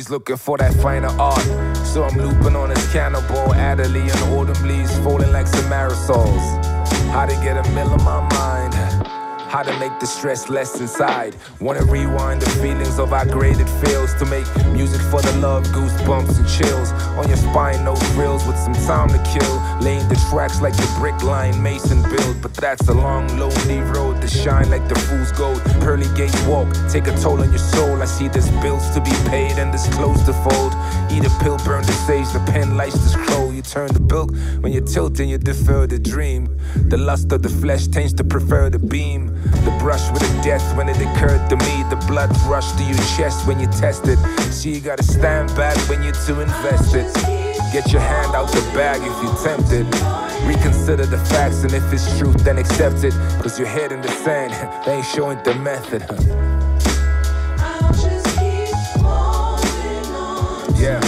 always looking for that finer art. So I'm looping on this cannonball, Adderley and autumn leaves falling like some aerosols. How to get a mill in my mind, how to make the stress less inside. Wanna rewind the feelings of our graded feels, to make music for the love, goosebumps and chills. On your spine, no frills, with some time to kill. Laying the tracks like the brick line Mason build. But that's a long, lonely road to shine like the fool's gold. Pearly gates walk, take a toll on your soul. I see there's bills to be paid and there's clothes to fold. Eat a pill, burn the sage, the pen lights the scroll. You turn the bilk when you're tilting, you defer the dream. The lust of the flesh tends to prefer the beam. The brush with the death when it occurred to me. The blood rush to your chest when you test it. So you gotta stand back when you're too invested. Get your hand out the bag if you're tempted. Reconsider the facts, and if it's truth, then accept it. Cause your head in the sand, they ain't showing the method. Yeah.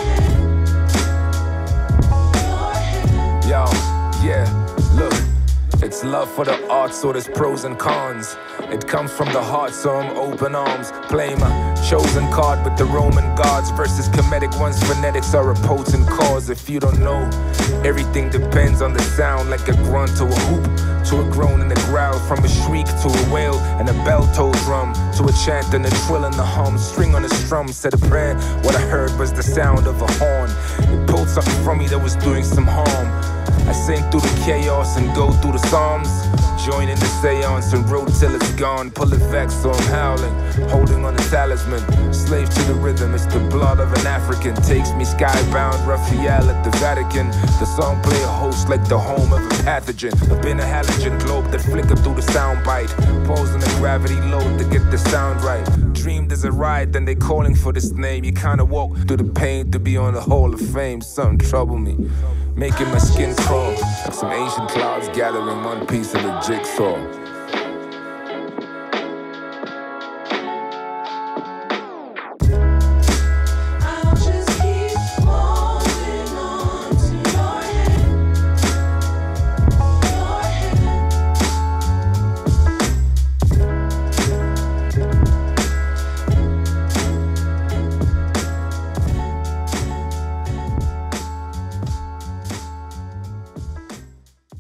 Yo, yeah, look. It's love for the art, so there's pros and cons. It comes from the heart, so I'm open arms. Play my chosen card with the Roman gods versus comedic ones. Phonetics are a potent cause. If you don't know, everything depends on the sound. Like a grunt to a hoop, to a groan and a growl. From a shriek to a wail and a bell-toll drum, to a chant and a trill and a hum. String on a strum, said a prayer. What I heard was the sound of a horn. It pulled something from me that was doing some harm. I sing through the chaos and go through the psalms. Join in the seance and roll till it's gone. Pull it back so I'm howling, holding on the talisman. Slave to the rhythm, it's the blood of an African. Takes me skybound, Raphael at the Vatican. The song play a host like the home of a pathogen. I've been a halogen globe that flickered through the sound bite. Pausing the gravity load to get the sound right. Dreamed as a ride, then they calling for this name. You kinda walk through the pain to be on the Hall of Fame. Something trouble me, making my skin crawl like some ancient clouds gathering one piece of the jigsaw.